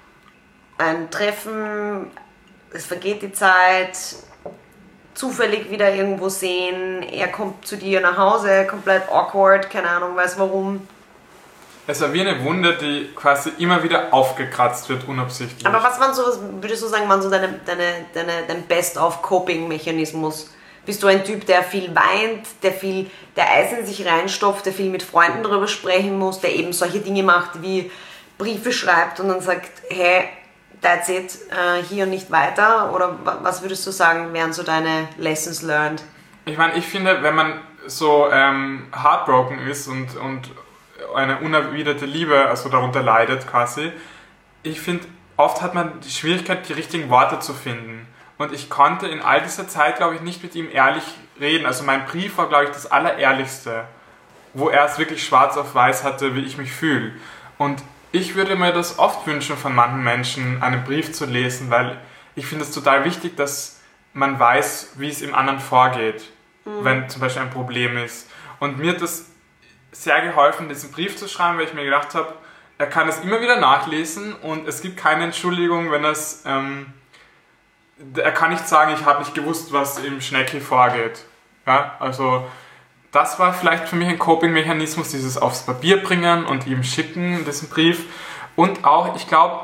ein Treffen, es vergeht die Zeit, zufällig wieder irgendwo sehen, er kommt zu dir nach Hause, komplett awkward, keine Ahnung, weiß warum. Es war wie eine Wunde, die quasi immer wieder aufgekratzt wird, unabsichtlich. Aber was waren so, was würdest du sagen, waren so deine, deine, deine, dein Best-of-Coping-Mechanismus? Bist du ein Typ, der viel weint, der viel, der Eis in sich reinstopft, der viel mit Freunden darüber sprechen muss, der eben solche Dinge macht, wie Briefe schreibt und dann sagt, hey, that's it, äh, hier und nicht weiter? Oder was würdest du sagen, wären so deine Lessons learned? Ich meine, ich finde, wenn man so ähm, heartbroken ist und, und eine unerwiderte Liebe also darunter leidet quasi, ich finde, oft hat man die Schwierigkeit, die richtigen Worte zu finden. Und ich konnte in all dieser Zeit, glaube ich, nicht mit ihm ehrlich reden. Also mein Brief war, glaube ich, das Allerehrlichste, wo er es wirklich schwarz auf weiß hatte, wie ich mich fühle. Und ich würde mir das oft wünschen, von manchen Menschen einen Brief zu lesen, weil ich finde es total wichtig, dass man weiß, wie es im anderen vorgeht, mhm. wenn zum Beispiel ein Problem ist. Und mir hat das sehr geholfen, diesen Brief zu schreiben, weil ich mir gedacht habe, er kann es immer wieder nachlesen und es gibt keine Entschuldigung, wenn es... Ähm, er kann nicht sagen, ich habe nicht gewusst, was im Schnecki vorgeht. Ja, also das war vielleicht für mich ein Coping-Mechanismus, dieses aufs Papier bringen und ihm schicken, diesen Brief. Und auch, ich glaube,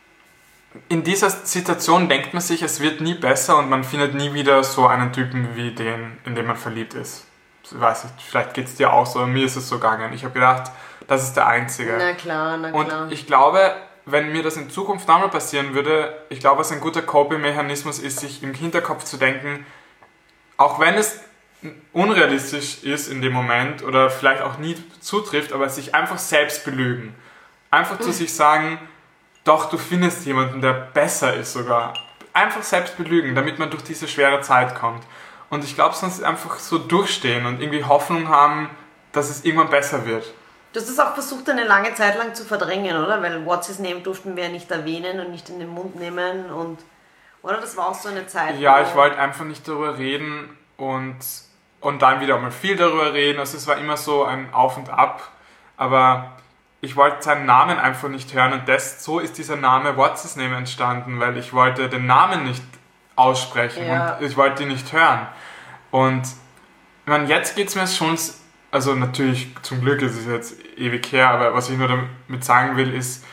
in dieser Situation denkt man sich, es wird nie besser und man findet nie wieder so einen Typen wie den, in den man verliebt ist. Ich weiß nicht, vielleicht geht es dir auch so, aber mir ist es so gegangen. Ich habe gedacht, das ist der Einzige. Na klar, na klar. Und ich glaube, wenn mir das in Zukunft nochmal passieren würde, ich glaube, was ein guter Coping-Mechanismus ist, sich im Hinterkopf zu denken, auch wenn es unrealistisch ist in dem Moment oder vielleicht auch nie zutrifft, aber sich einfach selbst belügen. Einfach zu sich sagen, doch, du findest jemanden, der besser ist sogar. Einfach selbst belügen, damit man durch diese schwere Zeit kommt. Und ich glaube, sonst einfach so durchstehen und irgendwie Hoffnung haben, dass es irgendwann besser wird. Du hast das auch versucht, eine lange Zeit lang zu verdrängen, oder? Weil What's His Name durften wir ja nicht erwähnen und nicht in den Mund nehmen. Und, oder? Das war auch so eine Zeit. Ja, ich wollte einfach nicht darüber reden und, und dann wieder mal viel darüber reden. Also es war immer so ein Auf und Ab. Aber ich wollte seinen Namen einfach nicht hören und das, so ist dieser Name What's His Name entstanden, weil ich wollte den Namen nicht aussprechen ja. und ich wollte ihn nicht hören. Und ich meine, jetzt geht es mir schon... Also natürlich, zum Glück ist es jetzt ewig her, aber was ich nur damit sagen will, ist,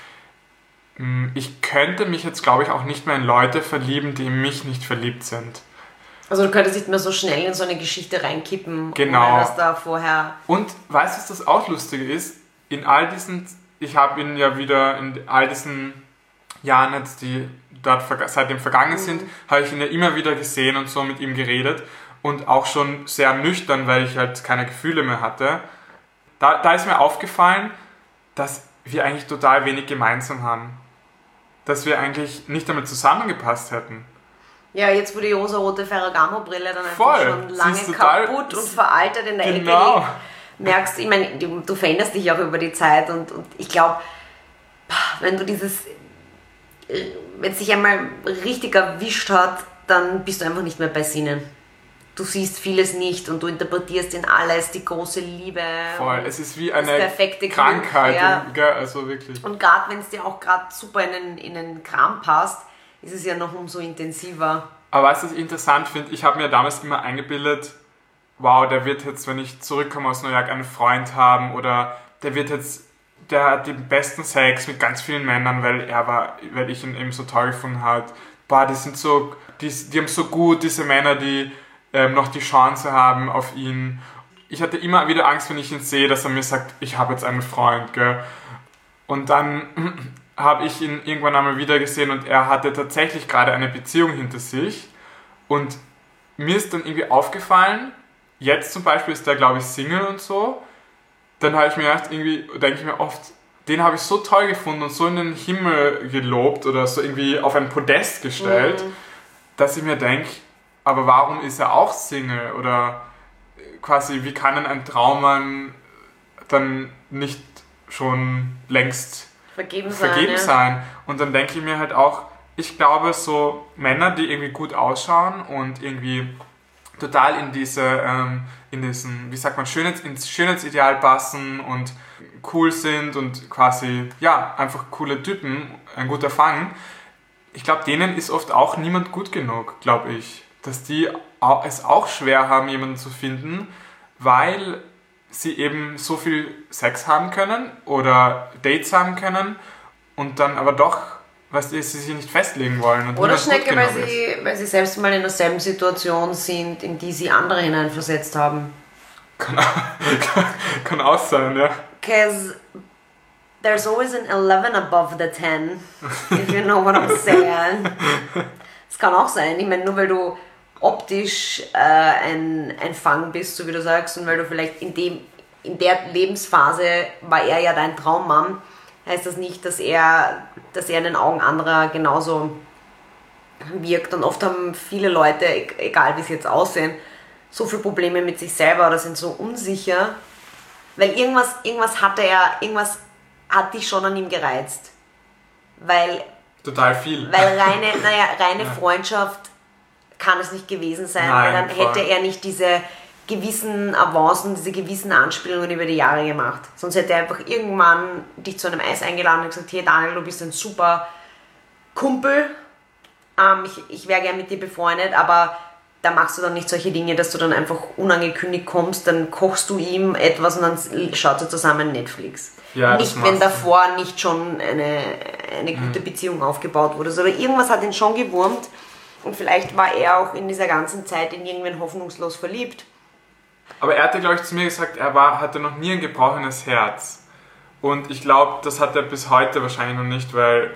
ich könnte mich jetzt, glaube ich, auch nicht mehr in Leute verlieben, die in mich nicht verliebt sind. Also du könntest nicht mehr so schnell in so eine Geschichte reinkippen, genau. ohne dass da vorher... Und weißt du, was das auch Lustige ist? In all diesen, ich habe ihn ja wieder in all diesen Jahren jetzt, die dort seitdem vergangen sind, mhm. habe ich ihn ja immer wieder gesehen und so mit ihm geredet. Und auch schon sehr nüchtern, weil ich halt keine Gefühle mehr hatte. Da, da ist mir aufgefallen, dass wir eigentlich total wenig gemeinsam haben. Dass wir eigentlich nicht damit zusammengepasst hätten. Ja, jetzt wo die rosa-rote Ferragamo-Brille dann einfach Voll. schon lange kaputt und veraltet in der genau. Ecke liegt, merkst, ich meine, du, du veränderst dich auch über die Zeit und, und ich glaube, wenn du dieses, wenn es dich einmal richtig erwischt hat, dann bist du einfach nicht mehr bei Sinnen. Du siehst vieles nicht und du interpretierst in alles die große Liebe. Voll, es ist wie eine Krankheit, ja. und, also wirklich. Und gerade wenn es dir auch gerade super in den, in den Kram passt, ist es ja noch umso intensiver. Aber was ich interessant finde, ich habe mir damals immer eingebildet, wow, der wird jetzt, wenn ich zurückkomme aus New York, einen Freund haben oder der wird jetzt, der hat den besten Sex mit ganz vielen Männern, weil er war, weil ich ihn eben so toll gefunden habe. Boah, die sind so, die, die haben so gut, diese Männer, die Ähm, noch die Chance haben auf ihn. Ich hatte immer wieder Angst, wenn ich ihn sehe, dass er mir sagt, ich habe jetzt einen Freund, gell? Und dann habe ich ihn irgendwann einmal wieder gesehen und er hatte tatsächlich gerade eine Beziehung hinter sich und mir ist dann irgendwie aufgefallen, jetzt zum Beispiel ist der, glaube ich, Single und so, dann habe ich mir gedacht, irgendwie denke ich mir oft, den habe ich so toll gefunden und so in den Himmel gelobt oder so irgendwie auf ein Podest gestellt, mhm. dass ich mir denke, aber warum ist er auch Single? Oder quasi, wie kann denn ein Traummann dann nicht schon längst vergeben sein? Vergeben ja. sein? Und dann denke ich mir halt auch, ich glaube, so Männer, die irgendwie gut ausschauen und irgendwie total in diese, ähm, in diesen, wie sagt man, Schönheits, ins Schönheitsideal passen und cool sind und quasi, ja, einfach coole Typen, ein guter Fang. Ich glaube, denen ist oft auch niemand gut genug, glaube ich. Dass die es auch schwer haben, jemanden zu finden, weil sie eben so viel Sex haben können oder Dates haben können und dann aber doch, weißt du, sie sich nicht festlegen wollen. Und oder Schnecke, weil sie, weil sie selbst mal in derselben Situation sind, in die sie andere hineinversetzt haben. Kann, kann auch sein, ja. Because there's always an eleven above the ten, if you know what I'm saying. Es kann auch sein, ich meine, nur weil du optisch äh, ein, ein Fang bist, so wie du sagst, und weil du vielleicht in, dem, in der Lebensphase war er ja dein Traummann, heißt das nicht, dass er, dass er in den Augen anderer genauso wirkt. Und oft haben viele Leute, egal wie sie jetzt aussehen, so viele Probleme mit sich selber oder sind so unsicher, weil irgendwas, irgendwas hatte er, irgendwas hat dich schon an ihm gereizt. Weil, Total viel. Weil reine, naja, reine ja. Freundschaft kann es nicht gewesen sein, Nein, weil dann voll. hätte er nicht diese gewissen Avancen, diese gewissen Anspielungen über die Jahre gemacht. Sonst hätte er einfach irgendwann dich zu einem Eis eingeladen und gesagt, hey Daniel, du bist ein super Kumpel, ähm, ich, ich wäre gern mit dir befreundet, aber da machst du dann nicht solche Dinge, dass du dann einfach unangekündigt kommst, dann kochst du ihm etwas und dann schaut ihr zusammen Netflix. Ja, nicht, wenn davor nicht schon eine, eine gute mhm. Beziehung aufgebaut wurde. Aber irgendwas hat ihn schon gewurmt und vielleicht war er auch in dieser ganzen Zeit in irgendwen hoffnungslos verliebt. Aber er hatte, glaube ich, zu mir gesagt, er war, hatte noch nie ein gebrochenes Herz. Und ich glaube, das hat er bis heute wahrscheinlich noch nicht, weil,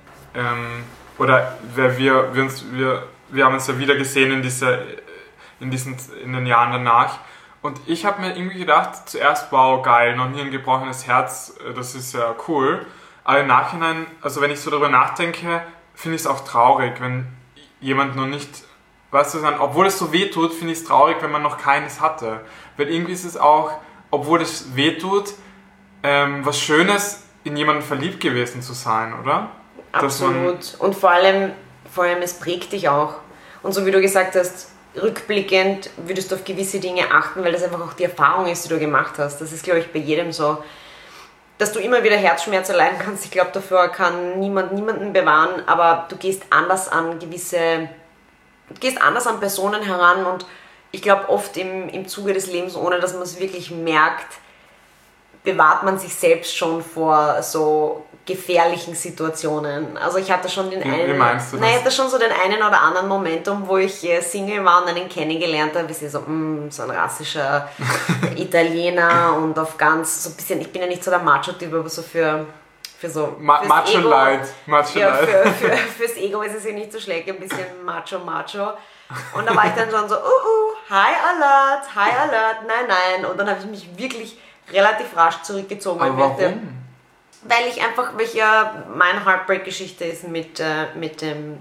ähm, oder weil wir, wir, uns, wir, wir haben uns ja wieder gesehen in, dieser, in, diesen, in den Jahren danach. Und ich habe mir irgendwie gedacht, zuerst, wow, geil, noch nie ein gebrochenes Herz, das ist ja cool. Aber im Nachhinein, also wenn ich so darüber nachdenke, finde ich es auch traurig, wenn jemand noch nicht, weißt du, obwohl es so weh tut, finde ich es traurig, wenn man noch keines hatte. Weil irgendwie ist es auch, obwohl es weh tut, ähm, was Schönes, in jemanden verliebt gewesen zu sein, oder? Absolut. Und vor allem, vor allem, es prägt dich auch. Und so wie du gesagt hast, rückblickend würdest du auf gewisse Dinge achten, weil das einfach auch die Erfahrung ist, die du gemacht hast. Das ist, glaube ich, bei jedem so. Dass du immer wieder Herzschmerz erleiden kannst, ich glaube, dafür kann niemand niemanden bewahren, aber du gehst anders an gewisse, du gehst anders an Personen heran und ich glaube, oft im, im Zuge des Lebens, ohne dass man es wirklich merkt, bewahrt man sich selbst schon vor so gefährlichen Situationen. Also ich hatte schon den wie, einen, wie meinst du das? Nein, ich hatte schon so den einen oder anderen Momentum, wo ich äh, Single war und einen kennengelernt habe, bisschen so, mh, so ein rassischer Italiener und auf ganz, so ein bisschen, ich bin ja nicht so der Macho-Typ, aber so für, für so Ma- Macho Ego, Light. Macho ja, Light. für, für, fürs Ego ist es ja nicht so schlecht, ein bisschen Macho-Macho. Und da war ich dann schon so, uh, uh, High Alert, High Alert, nein, nein. Und dann habe ich mich wirklich relativ rasch zurückgezogen. Aber warum? Dachte, weil ich einfach, weil ich ja, meine Heartbreak-Geschichte ist mit, äh, mit dem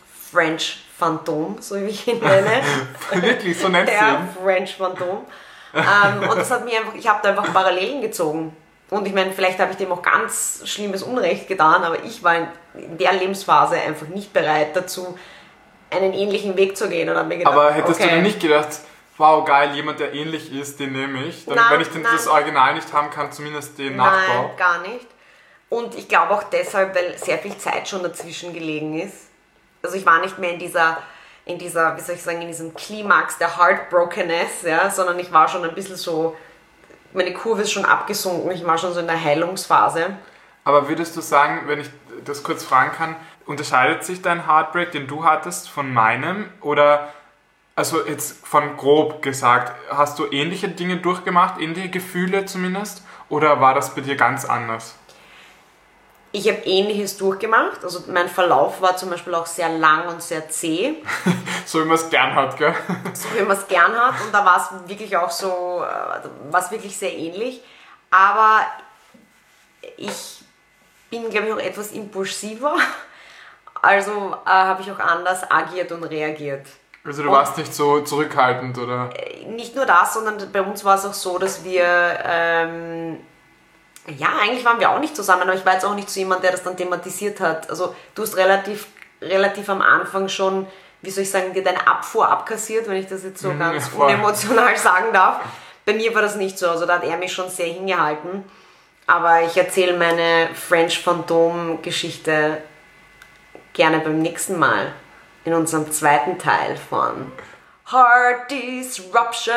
French Phantom, so wie ich ihn nenne. Wirklich, so nennst du Der ihn? French Phantom. ähm, und das hat mich einfach, ich habe da einfach Parallelen gezogen. Und ich meine, vielleicht habe ich dem auch ganz schlimmes Unrecht getan, aber ich war in der Lebensphase einfach nicht bereit dazu, einen ähnlichen Weg zu gehen. Und habe mir gedacht, aber hättest okay, du denn nicht gedacht, wow, geil, jemand, der ähnlich ist, den nehme ich. Dann, Nein, wenn ich den, nein. das Original nicht haben kann, zumindest den Nachbau. Nein, gar nicht. Und ich glaube auch deshalb, weil sehr viel Zeit schon dazwischen gelegen ist. Also ich war nicht mehr in dieser, in dieser, wie soll ich sagen, in diesem Klimax der Heartbrokenness, ja, sondern ich war schon ein bisschen so, meine Kurve ist schon abgesunken, ich war schon so in der Heilungsphase. Aber würdest du sagen, wenn ich das kurz fragen kann, unterscheidet sich dein Heartbreak, den du hattest, von meinem? Oder, also jetzt von grob gesagt, hast du ähnliche Dinge durchgemacht, ähnliche Gefühle zumindest? Oder war das bei dir ganz anders? Ich habe Ähnliches durchgemacht. Also mein Verlauf war zum Beispiel auch sehr lang und sehr zäh. So wie man es gern hat, gell? So wie man es gern hat. Und da war es wirklich auch so, war es wirklich sehr ähnlich. Aber ich bin, glaube ich, auch etwas impulsiver. Also äh, habe ich auch anders agiert und reagiert. Also du und warst nicht so zurückhaltend, oder? Nicht nur das, sondern bei uns war es auch so, dass wir... Ähm, ja, eigentlich waren wir auch nicht zusammen, aber ich war jetzt auch nicht so jemand, der das dann thematisiert hat. Also du hast relativ, relativ am Anfang schon, wie soll ich sagen, dir deine Abfuhr abkassiert, wenn ich das jetzt so Mhm, ganz voll. unemotional sagen darf. Bei mir war das nicht so, also da hat er mich schon sehr hingehalten. Aber ich erzähle meine French Phantom Geschichte gerne beim nächsten Mal in unserem zweiten Teil von Heart Disruption.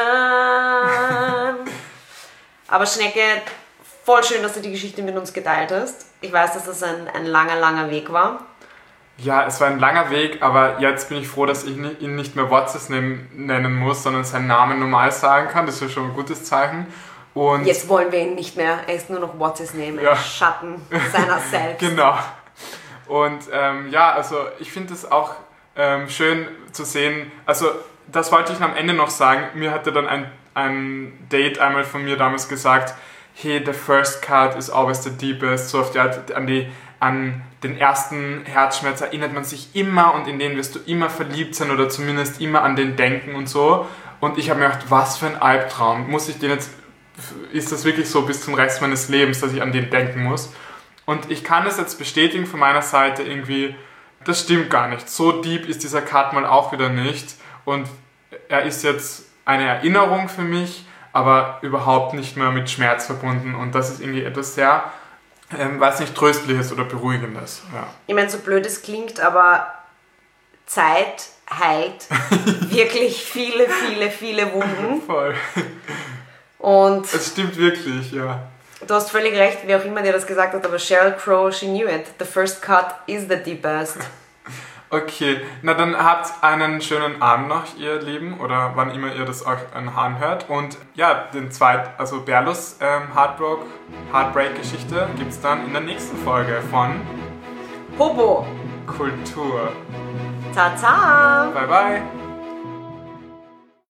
Aber Schnecke, voll schön, dass du die Geschichte mit uns geteilt hast. Ich weiß, dass das ein, ein langer, langer Weg war. Ja, es war ein langer Weg, aber jetzt bin ich froh, dass ich ihn nicht mehr Watzes nennen muss, sondern seinen Namen normal sagen kann. Das ist ja schon ein gutes Zeichen. Und jetzt wollen wir ihn nicht mehr. Er ist nur noch What's Name, ja. ein Schatten seiner selbst. Genau. Und ähm, ja, also ich finde es auch ähm, schön zu sehen. Also das wollte ich am Ende noch sagen. Mir hatte dann ein, ein Date einmal von mir damals gesagt, hey, the first cut is always the deepest. So auf die Art, an, die, an den ersten Herzschmerz erinnert man sich immer und in den wirst du immer verliebt sein oder zumindest immer an den denken und so. Und ich habe mir gedacht, was für ein Albtraum. Muss ich den jetzt, ist das wirklich so bis zum Rest meines Lebens, dass ich an den denken muss? Und ich kann es jetzt bestätigen von meiner Seite irgendwie, das stimmt gar nicht. So deep ist dieser Cut mal auch wieder nicht. Und er ist jetzt eine Erinnerung für mich, aber überhaupt nicht mehr mit Schmerz verbunden. Und das ist irgendwie etwas sehr, ähm, weiß nicht, Tröstliches oder Beruhigendes. Ja. Ich meine, so blöd es klingt, aber Zeit heilt wirklich viele, viele, viele Wunden. Voll. Und Es stimmt wirklich, ja. du hast völlig recht, wer auch immer dir das gesagt hat, aber Sheryl Crow, she knew it. The first cut is the deepest. Okay, na dann habt einen schönen Abend noch, ihr Lieben, oder wann immer ihr das euch anhört. Und ja, den zweiten, also Berlus ähm, Heartbreak, Heartbreak-Geschichte gibt es dann in der nächsten Folge von Hobo. Kultur. Tata. Bye bye.